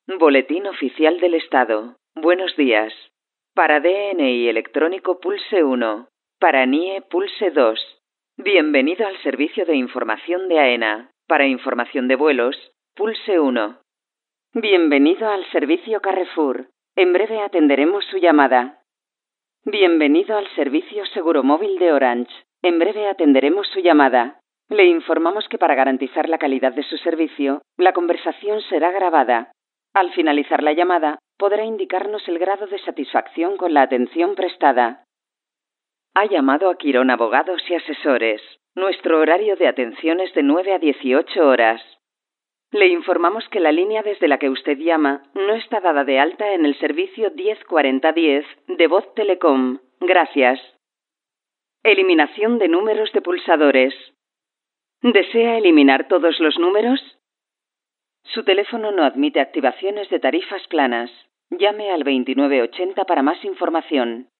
Boletín Oficial del Estado. Buenos días. Para DNI electrónico pulse 1. Para NIE pulse 2. Bienvenido al servicio de información de AENA. Para información de vuelos, pulse 1. Bienvenido al servicio Carrefour. En breve atenderemos su llamada. Bienvenido al servicio Seguro Móvil de Orange. En breve atenderemos su llamada. Le informamos que para garantizar la calidad de su servicio, la conversación será grabada. Al finalizar la llamada, podrá indicarnos el grado de satisfacción con la atención prestada. Ha llamado a Quirón Abogados y Asesores. Nuestro horario de atención es de 9 a 18 horas. Le informamos que la línea desde la que usted llama no está dada de alta en el servicio 104010 de Voz Telecom. Gracias. Eliminación de números de pulsadores. ¿Desea eliminar todos los números? Su teléfono no admite activaciones de tarifas planas. Llame al 2980 para más información.